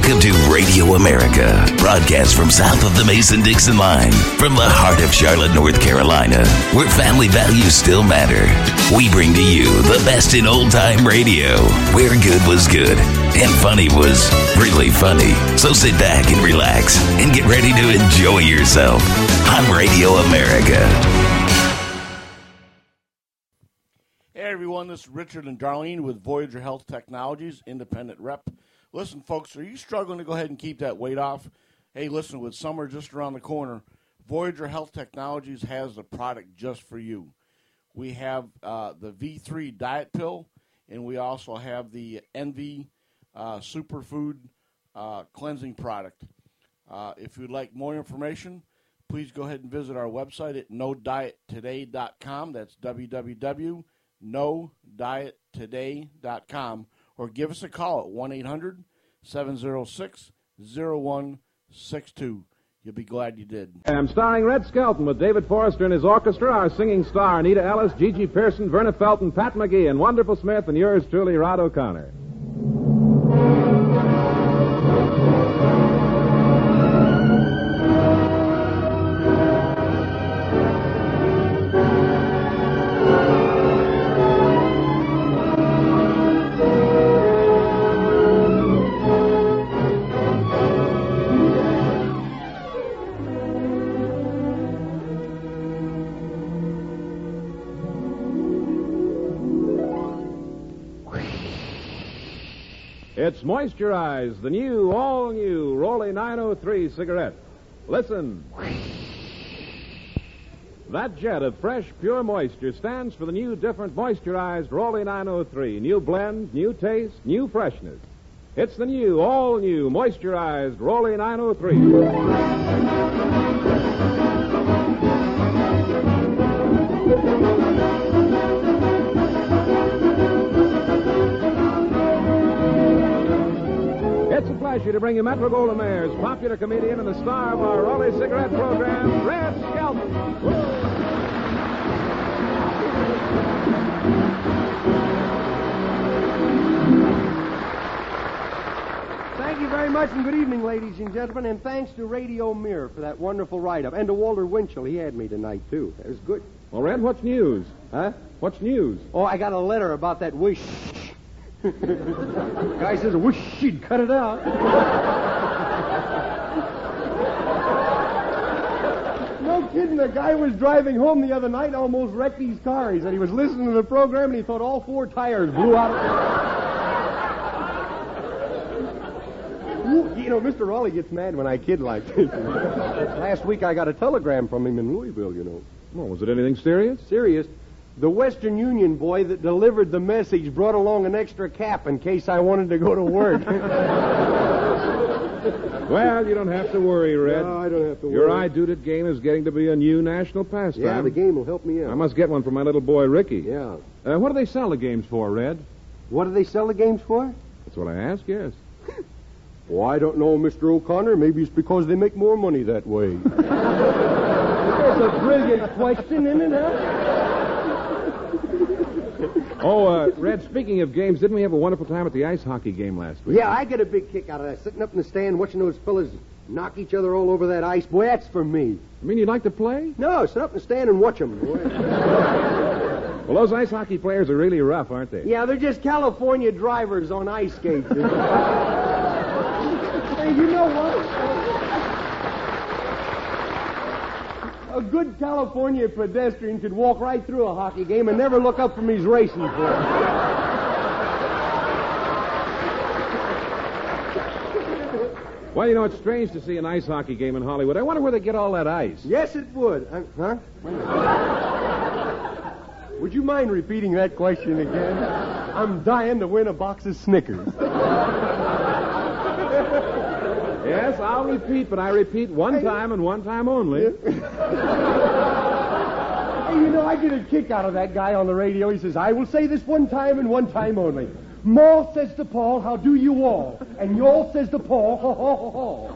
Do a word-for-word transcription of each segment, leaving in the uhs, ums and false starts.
Welcome to Radio America, broadcast from south of the Mason-Dixon line, from the heart of Charlotte, North Carolina, where family values still matter. We bring to you the best in old-time radio, where good was good and funny was really funny. So sit back and relax and get ready to enjoy yourself on Radio America. Hey everyone, this is Richard and Darlene with Voyager Health Technologies, independent rep. Listen, folks, are you struggling to go ahead and keep that weight off? Hey, listen, with summer just around the corner, Voyager Health Technologies has the product just for you. We have uh, the V three Diet Pill, and we also have the Envy uh, Superfood uh, Cleansing Product. Uh, if you'd like more information, please go ahead and visit our website at no diet today dot com. That's w w w dot no diet today dot com. Or give us a call at one eight hundred seven oh six oh one six two. You'll be glad you did. I'm starring Red Skelton with David Forrester and his orchestra, our singing star, Anita Ellis, Gigi Pearson, Verna Felton, Pat McGee, and Wonderful Smith, and yours truly, Rod O'Connor. It's Moisturize, the new, all-new Rolly nine oh three cigarette. Listen. That jet of fresh, pure moisture stands for the new, different moisturized Rolly nine oh three. New blend, new taste, new freshness. It's the new, all-new, moisturized Rolly nine oh three. Pleasure to bring you Metro-Goldwyn-Mayer's popular comedian and the star of our Rolly cigarette program, Red Skelton. Thank you very much, and good evening, ladies and gentlemen, and thanks to Radio Mirror for that wonderful write-up, and to Walter Winchell. He had me tonight, too. That was good. Well, Red, what's news? Huh? What's news? Oh, I got a letter about that wish. Guy says, I wish she'd cut it out. No kidding. The guy was driving home the other night, almost wrecked his car. He said he was listening to the program and he thought all four tires blew out of it. You know, Mister Raleigh gets mad when I kid like this. Last week I got a telegram from him in Louisville, you know. Well, was it anything serious? Serious. The Western Union boy that delivered the message brought along an extra cap in case I wanted to go to work. Well, you don't have to worry, Red. No, I don't have to worry. Your I Doot It game is getting to be a new national pastime. Yeah, the game will help me out. I must get one for my little boy, Ricky. Yeah. Uh, what do they sell the games for, Red? What do they sell the games for? That's what I asked, yes. Oh, I don't know, Mister O'Connor. Maybe it's because they make more money that way. That's a brilliant question, isn't it, huh? Oh, uh, Red, speaking of games, didn't we have a wonderful time at the ice hockey game last week? Yeah, I get a big kick out of that. Sitting up in the stand, watching those fellas knock each other all over that ice. Boy, that's for me. I mean, you'd like to play? No, sit up in the stand and watch them. Well, those ice hockey players are really rough, aren't they? Yeah, they're just California drivers on ice skates. Hey, you know what? A good California pedestrian could walk right through a hockey game and never look up from his racing form. Well, you know, it's strange to see an ice hockey game in Hollywood. I wonder where they get all that ice. Yes, it would. Uh, huh? Would you mind repeating that question again? I'm dying to win a box of Snickers. Yes, I'll repeat, but I repeat one time and one time only. Hey, you know, I get a kick out of that guy on the radio. He says, I will say this one time and one time only. Ma says to Paul, how do you all? And y'all says to Paul, ho, ho, ho,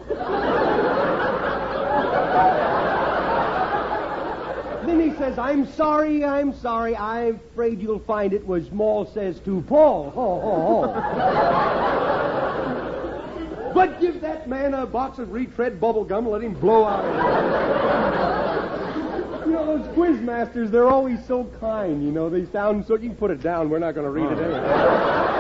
ho. Then he says, I'm sorry, I'm sorry. I'm afraid you'll find it was Ma says to Paul, ho, ho, ho. what? Give that man a box of retread bubble gum and let him blow out of it. You know, those quiz masters, they're always so kind, you know. They sound so... You can put it down. We're not going to read it anyway.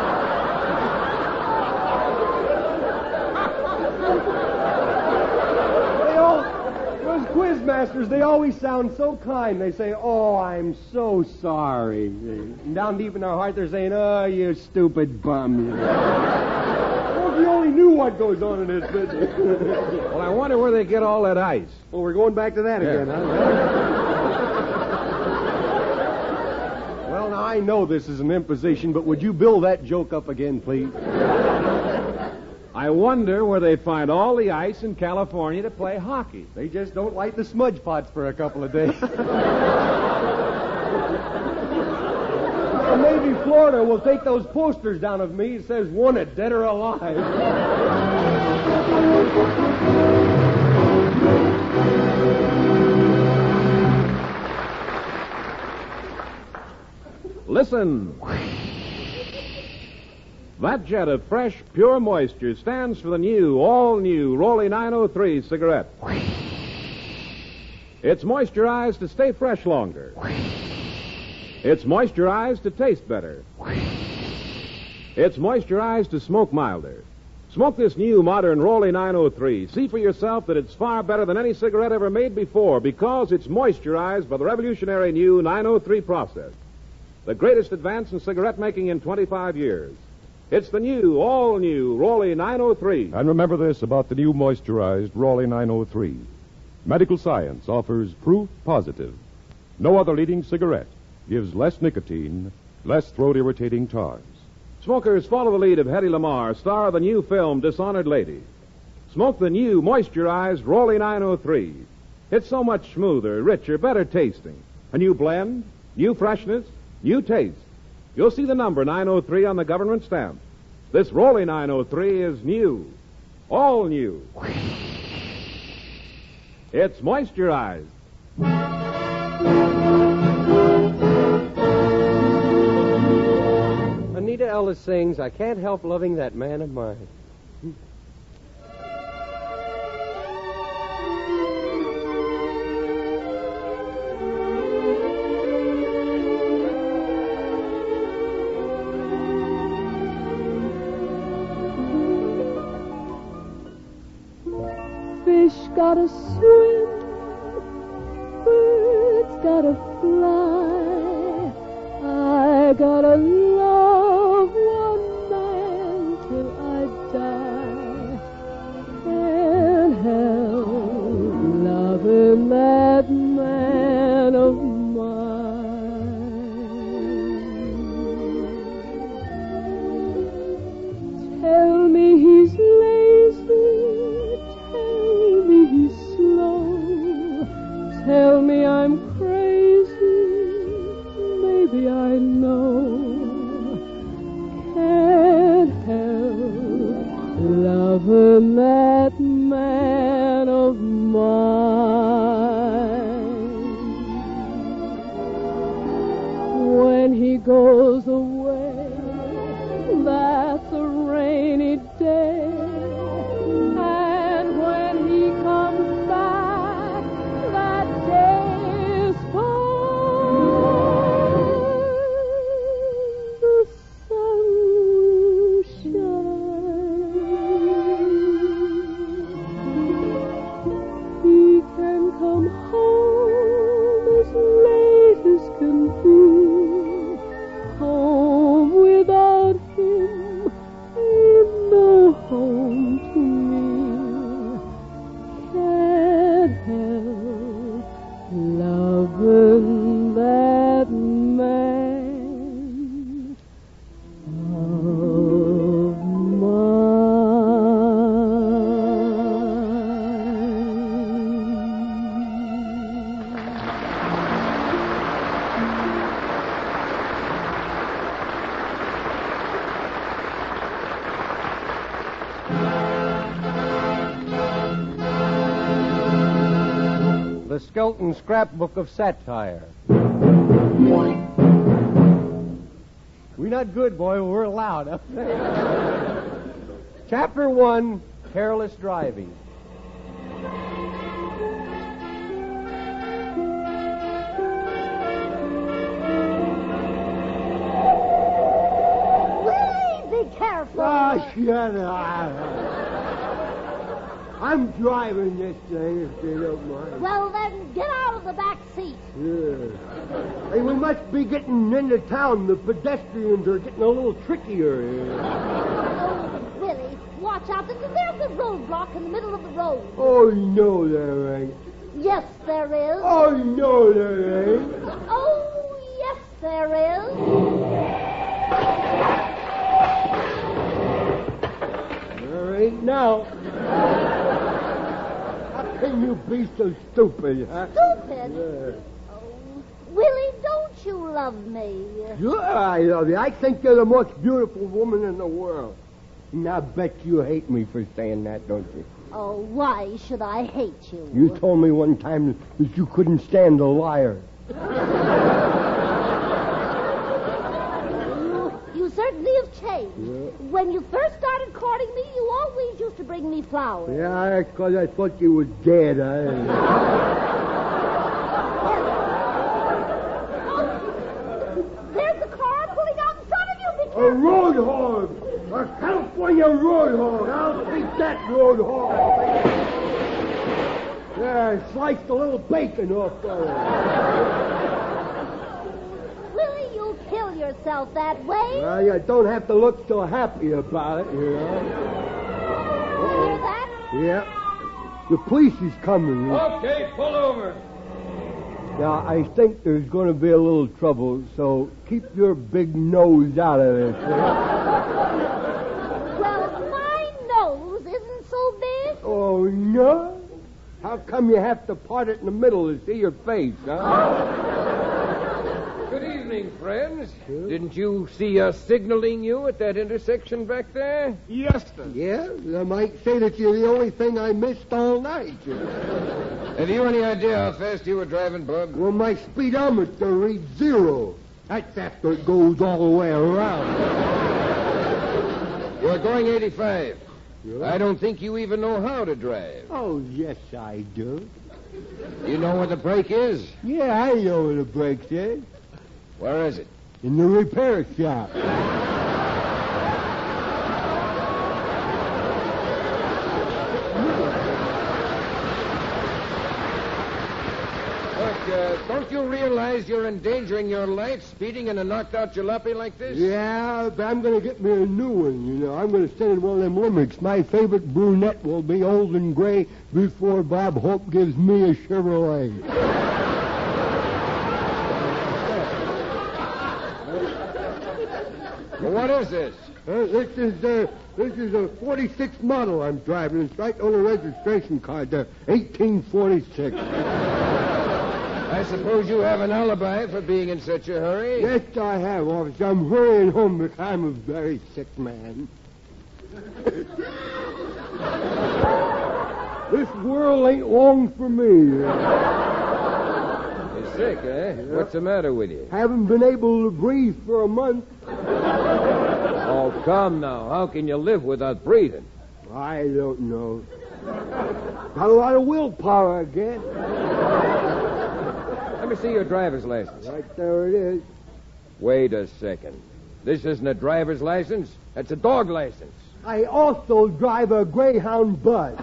Quiz masters, they always sound so kind. They say, oh, I'm so sorry. And down deep in their heart, they're saying, oh, you stupid bum. Well, if you only knew what goes on in this business. Well, I wonder where they get all that ice. Well, we're going back to that Yeah. again, huh? Well, now, I know this is an imposition, but would you build that joke up again, please? I wonder where they find all the ice in California to play hockey. They just don't light the smudge pots for a couple of days. Well, maybe Florida will take those posters down of me. It says, wanted, dead or alive. Listen. That jet of fresh, pure moisture stands for the new, all-new Rolly nine oh three cigarette. It's moisturized to stay fresh longer. It's moisturized to taste better. It's moisturized to smoke milder. Smoke this new, modern Rolly nine oh three. See for yourself that it's far better than any cigarette ever made before because it's moisturized by the revolutionary new nine oh three process. The greatest advance in cigarette making in twenty-five years. It's the new, all-new Rolly nine oh three. And remember this about the new moisturized Rolly nine oh three. Medical science offers proof positive. No other leading cigarette gives less nicotine, less throat-irritating tars. Smokers, follow the lead of Hedy Lamarr, star of the new film Dishonored Lady. Smoke the new, moisturized Rolly nine oh three. It's so much smoother, richer, better tasting. A new blend, new freshness, new taste. You'll see the number nine oh three on the government stamp. This Rolly nine oh three is new. All new. It's moisturized. Anita Ellis sings, I Can't Help Loving That Man of Mine. Fish gotta swim, birds gotta fly. I gotta love one man till I die. Can't help loving that man of mine. Tell me he's lazy. Tell me I'm crazy, maybe I know. Can't help loving that man of mine. When he goes away, that's a rainy day. And when he comes back, that day is fine. The sun shines. He can come home as late as can be. Home without him ain't no home to me. Can't help loving that man of The Skelton Scrapbook of Satire. We're not good, boy. We're allowed. Chapter one, careless driving. Willie, be careful. Oh, shut up. I'm driving this thing, if you don't mind. Well, then, get out of the back seat. Yeah. Hey, we must be getting into town. The pedestrians are getting a little trickier here. Oh, Willie, watch out. There's a roadblock in the middle of the road. Oh, no, there ain't. Yes, there is. Oh, no, there ain't. Oh, yes, there is. There ain't now. How can you be so stupid, huh? Stupid? Yeah. Oh, Willie, don't you love me? Sure, I love you. I think you're the most beautiful woman in the world. And I bet you hate me for saying that, don't you? Oh, why should I hate you? You told me one time that you couldn't stand a liar. You, you certainly have changed. Yeah. When you first started courting me, you always used to bring me flowers. Yeah, that's because I thought you was dead. I... There's a car pulling out in front of you. Be A careful. road hog! A California road hog! I'll beat that road hog! Yeah, I sliced a little bacon off of it. Willie, you'll kill yourself that way. Well, you don't have to look so happy about it, you know. You hear that? Yeah. The police is coming. Okay, pull over. Now, I think there's going to be a little trouble, so keep your big nose out of this. Well, my nose isn't so big. Oh, no? How come you have to part it in the middle to see your face, huh? Good evening, friends. Didn't you see us signaling you at that intersection back there? Yes, sir. Yeah, I might say that you're the only thing I missed all night. Have you any idea how fast you were driving, Bub? Well, my speedometer reads zero. That's after it goes all the way around. You're going eighty-five. Yeah. I don't think you even know how to drive. Oh, yes, I do. You know where the brake is? Yeah, I know where the brakes is. Where is it? In the repair shop. Look, uh, don't you realize you're endangering your life speeding in a knocked-out jalopy like this? Yeah, but I'm going to get me a new one, you know. I'm going to send in one of them limericks. My favorite brunette will be old and gray before Bob Hope gives me a Chevrolet. Well, what is this? Uh, this is uh, this is a forty-six model I'm driving. It's right on the registration card there, eighteen forty-six. I suppose you have an alibi for being in such a hurry? Yes, I have, officer. I'm hurrying home because I'm a very sick man. This world ain't long for me. You're sick, eh? What's the matter with you? Haven't been able to breathe for a month. Oh, come now. How can you live without breathing? I don't know. Got a lot of willpower, I guess. Let me see your driver's license. Right there it is. Wait a second. This isn't a driver's license. That's a dog license. I also drive a Greyhound bus.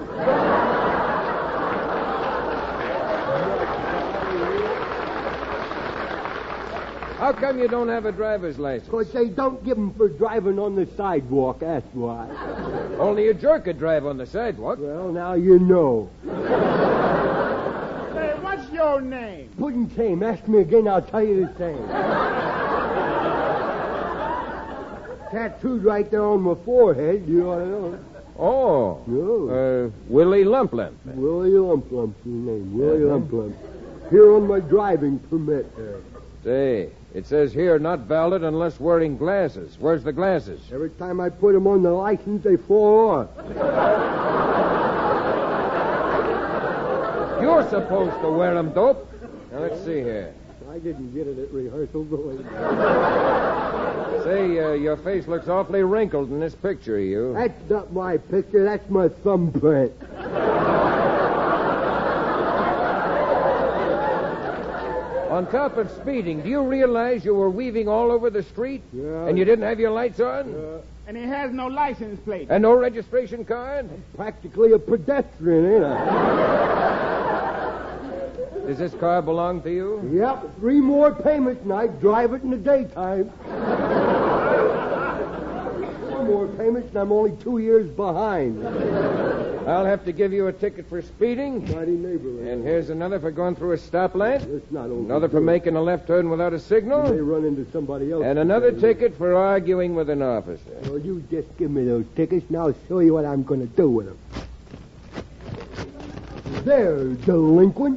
How come you don't have a driver's license? Because they don't give them for driving on the sidewalk, that's why. Only a jerk could drive on the sidewalk. Well, now you know. Hey, what's your name? Puddin' same. Ask me again, I'll tell you the same. Tattooed right there on my forehead, you ought to know. Oh. No. Uh, Willie Lump Lump. Willie Lump Lump's your name. Willie Lump Lump. Here on my driving permit there. Say, it says here not valid unless wearing glasses. Where's the glasses? Every time I put them on the license, they fall off. You're supposed to wear them, dope. Now, let's see here. I didn't get it at rehearsal, believe me. Say, uh, your face looks awfully wrinkled in this picture of you. That's not my picture. That's my thumbprint. On top of speeding, do you realize you were weaving all over the street? Yeah. And you didn't have your lights on? Uh, And he has no license plate. And no registration card? practically a pedestrian, ain't I? Does this car belong to you? Yep, three more payments and I drive it in the daytime. Four more payments and I'm only two years behind. I'll have to give you a ticket for speeding. Mighty neighborly. And here's another for going through a stoplight. It's not over. Another for making a left turn without a They signal. run into somebody else. And another today. ticket for arguing with an officer. Well, you just give me those tickets and I'll show you what I'm going to do with them. There, delinquent.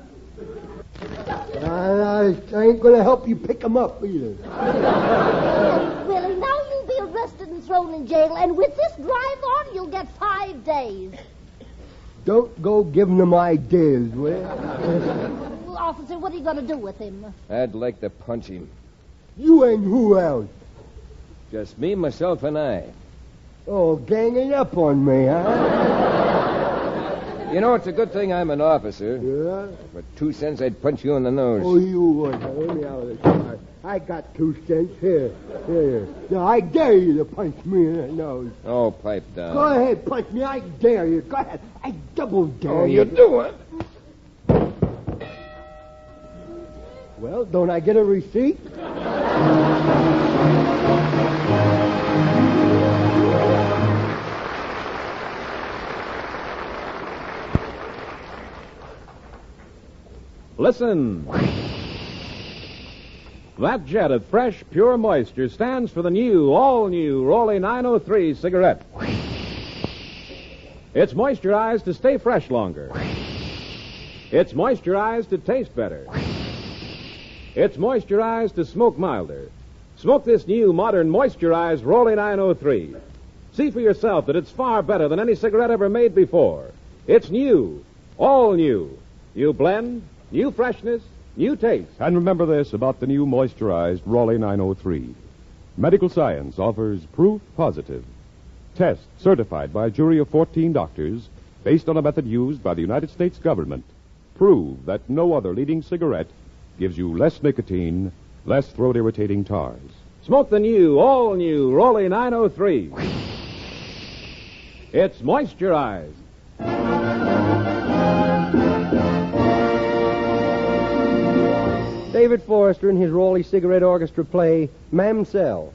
I, I ain't going to help you pick them up either. Willie, now you'll be arrested and thrown in jail, and with this drive on, you'll get five days. Don't go giving them ideas, will you? Well, officer, what are you going to do with him? I'd like to punch him. You and who else? Just me, myself, and I. Oh, ganging up on me, huh? You know, it's a good thing I'm an officer. Yeah? For two cents, I'd punch you in the nose. Oh, you would. Now, let me out of the car. I got two cents. Here. Here. Now, I dare you to punch me in the nose. Oh, pipe down. Go ahead, punch me. I dare you. Go ahead. I double dare Oh, you. you do it? Well, don't I get a receipt? Listen. That jet of fresh, pure moisture stands for the new, all-new Rolly nine oh three cigarette. It's moisturized to stay fresh longer. It's moisturized to taste better. It's moisturized to smoke milder. Smoke this new, modern, moisturized Rolly nine oh three. See for yourself that it's far better than any cigarette ever made before. It's new, all new. New blend, new freshness, new taste. And remember this about the new moisturized Raleigh nine oh three. Medical science offers proof positive. Test certified by a jury of fourteen doctors based on a method used by the United States government. Prove that no other leading cigarette gives you less nicotine, less throat-irritating tars. Smoke the new, all new Rolly nine oh three. It's moisturized. David Forrester and his Raleigh Cigarette Orchestra play Mamselle.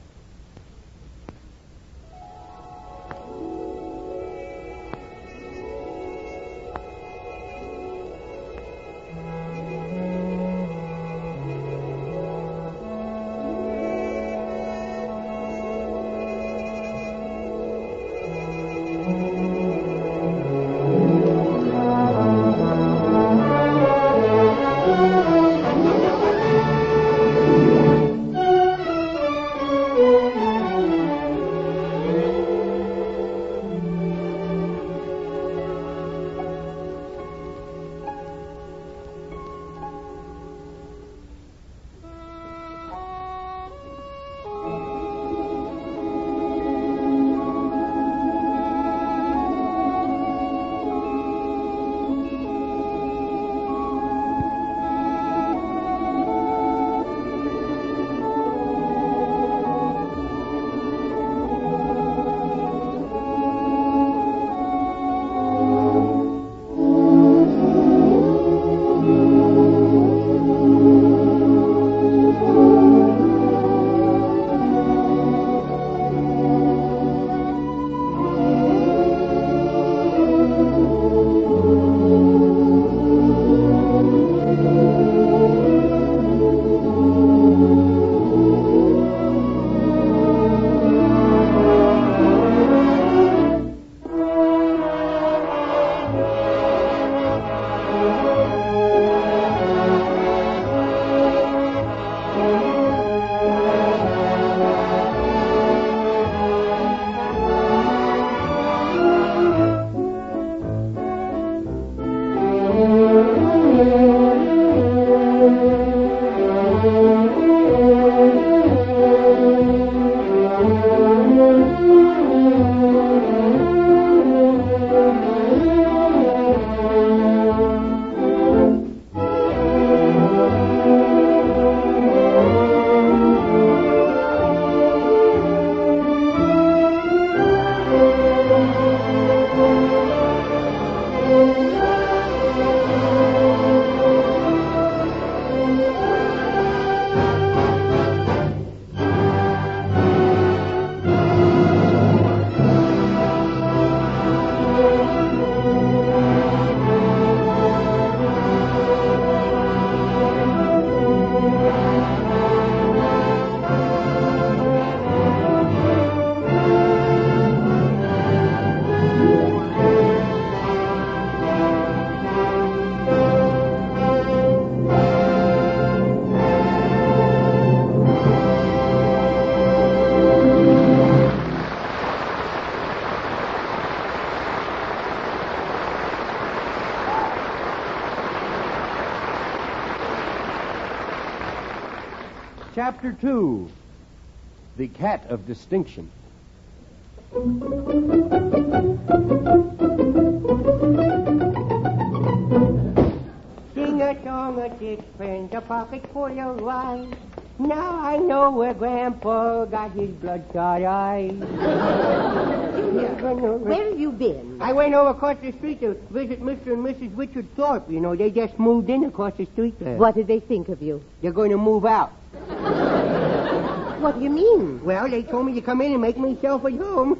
Chapter two, The Cat of Distinction. Sing a song of sixpence, a pocket full of wine. Now I know where Grandpa got his bloodshot eyes. Where have you been? I went over across the street to visit Mister and Missus Richard Thorpe. You know, they just moved in across the street there. What did they think of you? They're going to move out. What do you mean? Well, they told me to come in and make myself at home.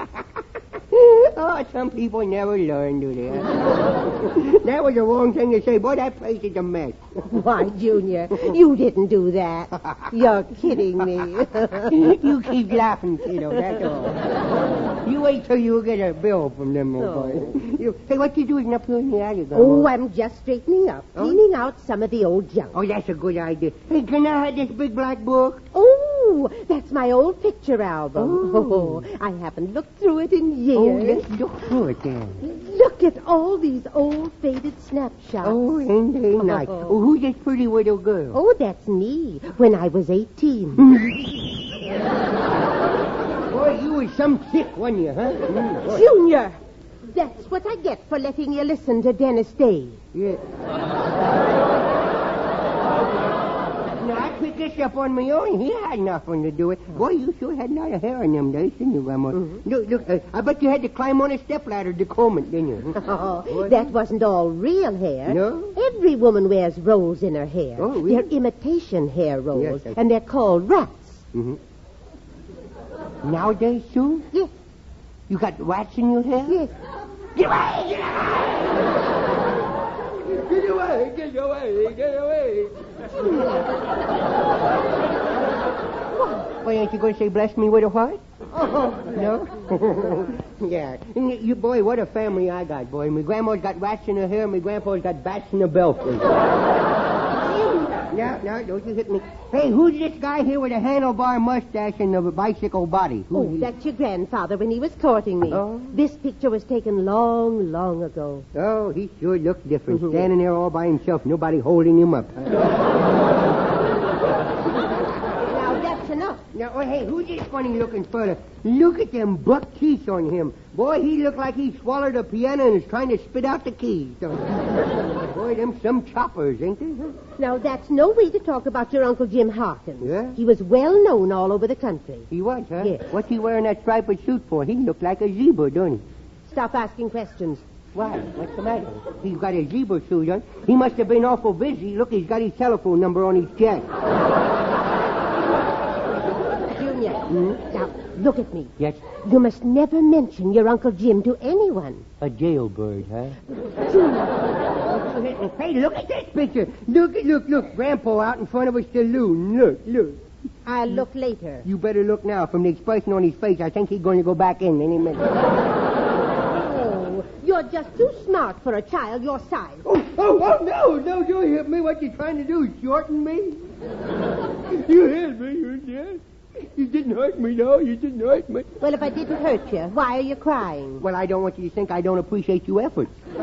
Oh, some people never learn, do they? That was the wrong thing to say. Boy, that place is a mess. Why, Junior, you didn't do that. You're kidding me. You keep laughing, kiddo, that's all. You wait till you get a bill from them, old Oh. boy. You, hey, what you doing up here in the alley, Oh, I'm just straightening up, cleaning out some of the old junk. Oh, that's a good idea. Hey, can I have this big black book? Oh, that's my old picture album. Oh. Oh, I haven't looked through it in years. Oh, let's look through it then. Look at all these old faded snapshots. Oh, ain't they nice? Oh. Oh, who's this pretty little girl? Oh, that's me when I was eighteen. Boy, you was some chick, wasn't you, huh? Mm, boy. Junior, that's what I get for letting you listen to Dennis Day. Yeah. Now, I picked this up on my own. He had nothing to do with it. Boy, you sure had a lot of hair in them days, didn't you, Grandma? Mm-hmm. Look, look, uh, I bet you had to climb on a stepladder to comb it, didn't you? Oh, that wasn't all real hair. No? Every woman wears rolls in her hair. Oh, really? They're imitation hair rolls, Yes, I- and they're called rats. Mm-hmm. Nowadays, too? Yes, You got rats in your hair? yes. Get away! Get away! Get away! Get away! Get away! Why, ain't you going to say, bless me with a what? Oh, no? Yeah. And you, boy, what a family I got, boy. My grandma's got rats in her hair, my grandpa's got bats in her belfry. No, no, don't you hit me. Hey, who's this guy here with a handlebar mustache and a bicycle body? Who Oh, that's your grandfather when he was courting me. Oh. This picture was taken long, long ago. Oh, he sure looked different. Mhm. Standing there all by himself, nobody holding him up. Now, that's enough. Now, oh, hey, who's this funny-looking fella? Look at them buck teeth on him. Boy, he looked like he swallowed a piano and is trying to spit out the keys. Boy, them some choppers, ain't they? Now, that's no way to talk about your Uncle Jim Hawkins. Yeah? He was well known all over the country. He was, huh? Yes. What's he wearing that striped suit for? He looked like a zebra, don't he? Stop asking questions. Why? What's the matter? He's got a zebra suit on. He must have been awful busy. Look, he's got his telephone number on his chest. Junior, Hmm? now, look at me. Yes, You must never mention your Uncle Jim to anyone. a jailbird, huh? Hey, look at this picture. Look, look, look. Grandpa out in front of a saloon. Look, look. I'll look later. You better look now. From the expression on his face, I think he's going to go back in any minute. Oh, you're just too smart for a child your size. Oh, oh, oh, no, no, don't hit me. What you trying to do, shorten me? You hit me, you did. You didn't hurt me, no, you didn't hurt me. Well, if I didn't hurt you, why are you crying? Well, I don't want you to think I don't appreciate your efforts. Go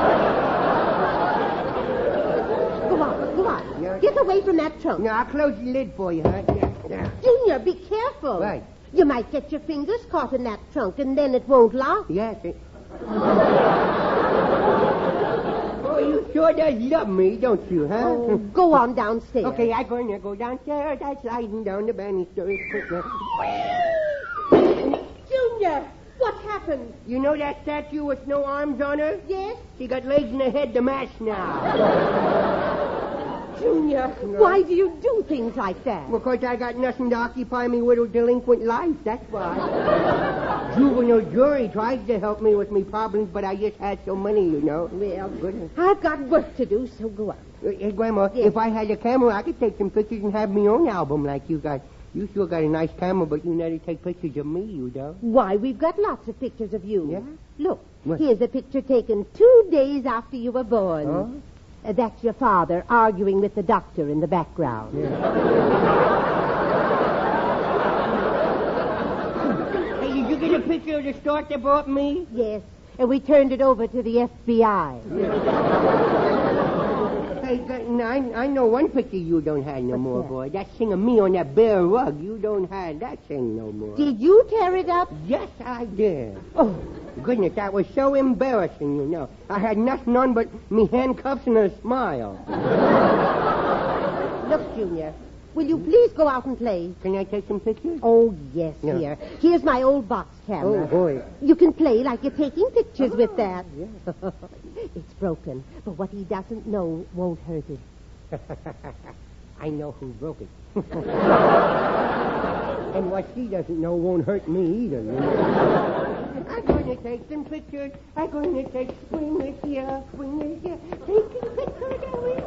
on, go on. Yeah. Get away from that trunk. Now, I'll close the lid for you, huh? Yeah, yeah. Junior, be careful. Right. You might get your fingers caught in that trunk, and then it won't lock. Yes. It... Oh, you sure does love me, don't you, huh? Oh, go on downstairs. Okay, I'm going to go downstairs. I'm sliding down the banister. Junior, what happened? You know that statue with no arms on her? Yes? She got legs and a head to match now. Junior, why do you do things like that? Because I got nothing to occupy me with a delinquent life, that's why. Juvenile jury tried to help me with me problems, but I just had so many, you know. Well, I've got work to do, so go on. Hey, Grandma, Yes. if I had a camera, I could take some pictures and have my own album like you got. You sure got a nice camera, but you never take pictures of me, you don't. Why, we've got lots of pictures of you. Yeah? Look, What? here's a picture taken two days after you were born. Huh? Uh, that's your father arguing with the doctor in the background. Hey, did you get a picture of the start they brought me? Yes, and we turned it over to the F B I. Hey, g- now now, I, I know one picture you don't have no more, that? boy. That thing of me on that bare rug. You don't have that thing no more. Did you tear it up? Yes, I did. Oh, goodness, that was so embarrassing, you know. I had nothing on but me handcuffs and a smile. Look, Junior, will you please go out and play? Can I take some pictures? Oh, yes, Yeah. here. Here's my old box camera. Oh, boy. You can play like you're taking pictures Oh, with that. yeah. It's broken, but what he doesn't know won't hurt it. I know who broke it. And what she doesn't know won't hurt me either, you know. I'm going to take some pictures. I'm going to take swing it here, swing it here. Taking pictures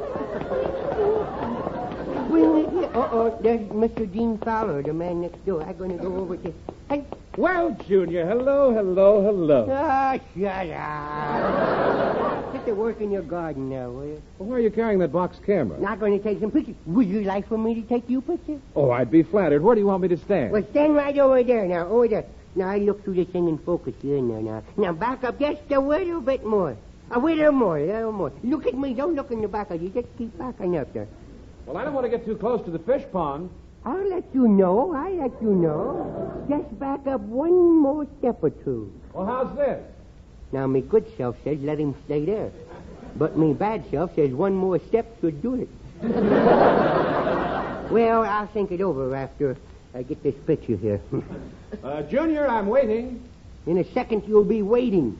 swing it here. Uh-oh, there's Mister Gene Fowler, the man next door. I'm going to go over to... Hey. Well, Junior, hello, hello, hello. Ah, shut up. Get to work in your garden now, will you? Well, why are you carrying that box camera? Not going to take some pictures. Would you like for me to take you pictures? Oh, I'd be flattered. Where do you want me to stand? Well, stand right over there now, over there. Now, I look through this thing and focus you in there now. Now, back up just a little bit more. A little more, a little more. Look at me. Don't look in the back of you. Just keep backing up there. Well, I don't want to get too close to the fish pond. I'll let you know. I'll let you know. Just back up one more step or two. Well, how's this? Now, me good self says let him stay there. But me bad self says one more step should do it. Well, I'll think it over after I get this picture here. Uh, Junior, I'm waiting. In a second, you'll be waiting.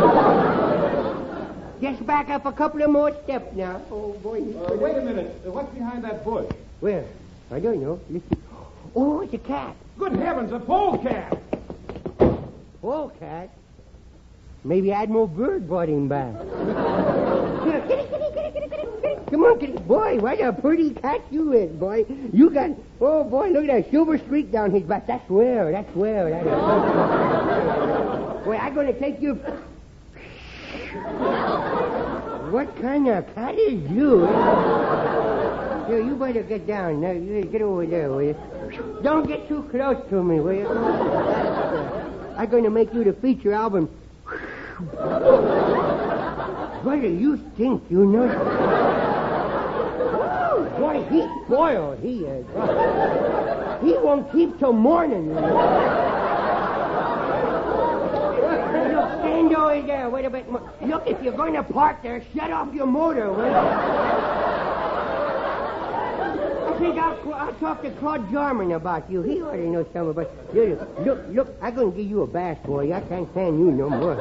Just back up a couple of more steps now. Oh, boy. Uh, wait a minute. Uh, what's behind that bush? Where? I don't know. Listen. Oh, it's a cat. Good heavens, a polecat! Polecat? Maybe Admiral Byrd brought him back. Kitty, kitty, kitty, kitty, kitty, kitty. Come on, kitty. Boy, what a pretty cat you is, boy. You got... Oh, boy, look at that silver streak down his back. That's rare. That's rare. That is. Boy, I'm going to take you... What kind of cat is you? Here, you better get down. Now, you get over there, will you? Don't get too close to me, will you? I'm going to make you the feature album. What do you think, you know? Boy, he's spoiled, he is. He won't keep till morning, you know. Look, stand over there. Wait a bit more. Look, if you're going to park there, shut off your motor, will you? I think I'll, I'll talk to Claude Jarman about you. He already knows something about you. Look, look, I'm going to give you a bath, boy. I can't stand you no more.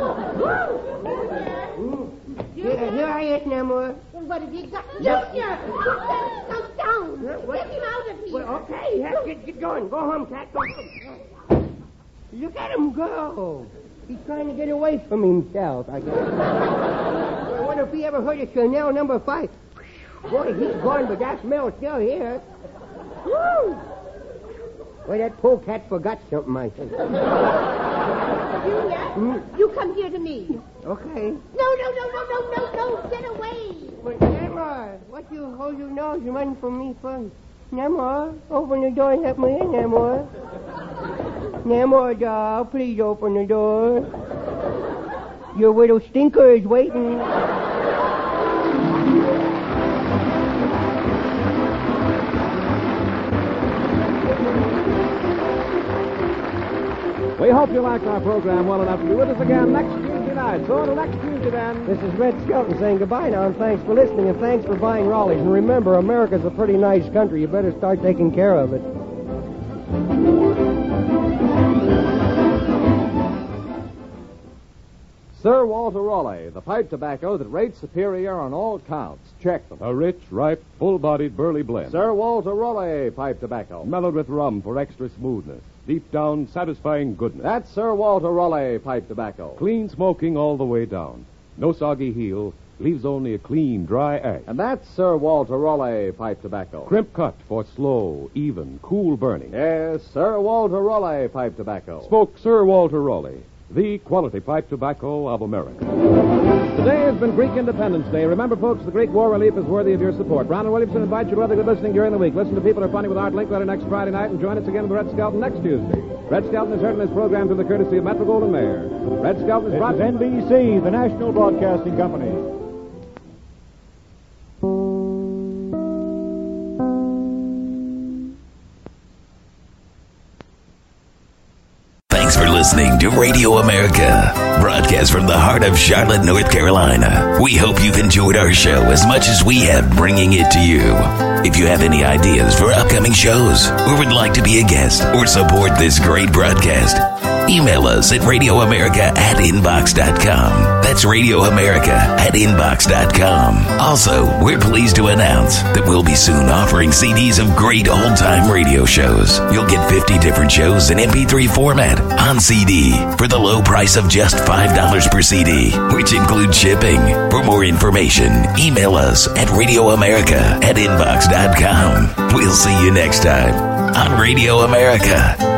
mm. Here, here I is no more. Well, what have you got? Junior! Come down! What? Get him out of here! Well, okay, yeah, get, get going. Go home, cat. Go home. Look at him go. He's trying to get away from himself, I guess. Well, what if he ever heard of Chanel number five? Boy, he's gone, but that smell's still here. Woo! Boy, that polecat forgot something, I think. Junior, Mm. you come here to me. Okay. No, no, no, no, no, no, no. Get away. But, Namor, what you hold your nose and run from me for? Namor, open the door and let me in, Namor. Namor, doll, please open the door. Your little stinker is waiting. We hope you liked our program well enough to be with us again next Tuesday night. So until next Tuesday, then. This is Red Skelton saying goodbye now, and thanks for listening, and thanks for buying Raleigh's. And remember, America's a pretty nice country. You better start taking care of it. Sir Walter Raleigh, the pipe tobacco that rates superior on all counts. Check them. A rich, ripe, full-bodied burley blend. Sir Walter Raleigh pipe tobacco. Mellowed with rum for extra smoothness. Deep down, satisfying goodness. That's Sir Walter Raleigh pipe tobacco. Clean smoking all the way down. No soggy heel. Leaves only a clean, dry ash. And that's Sir Walter Raleigh pipe tobacco. Crimp cut for slow, even, cool burning. Yes, Sir Walter Raleigh pipe tobacco. Smoke Sir Walter Raleigh, the quality pipe tobacco of America. Today has been Greek Independence Day. Remember, folks, the Greek war relief is worthy of your support. Brown and Williamson invite you to other good listening during the week. Listen to People Are Funny with Art Linkletter next Friday night, and join us again with Red Skelton next Tuesday. Red Skelton is heard in this program through the courtesy of Metro Goldwyn Mayer. Red Skelton is This brought is N B C, the National Broadcasting Company. listening to Radio America, broadcast from the heart of Charlotte, North Carolina. We hope you've enjoyed our show as much as we have bringing it to you. If you have any ideas for upcoming shows or would like to be a guest or support this great broadcast, email us at radioamerica at inbox dot com. That's radioamerica at inbox dot com. Also, we're pleased to announce that we'll be soon offering C Ds of great old-time radio shows. You'll get fifty different shows in M P three format on C D for the low price of just five dollars per C D, which includes shipping. For more information, email us at radioamerica at inbox dot com. We'll see you next time on Radio America.